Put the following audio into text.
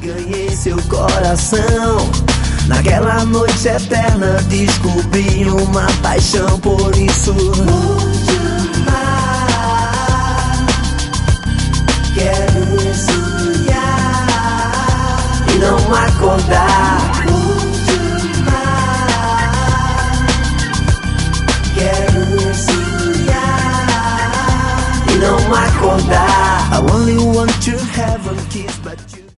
ganhei seu coração. Naquela noite eterna descobri uma paixão, por isso vou te amar. Quero sonhar e não acordar. Vou te amar. Quero sonhar e não acordar. I only want to have a kiss, but you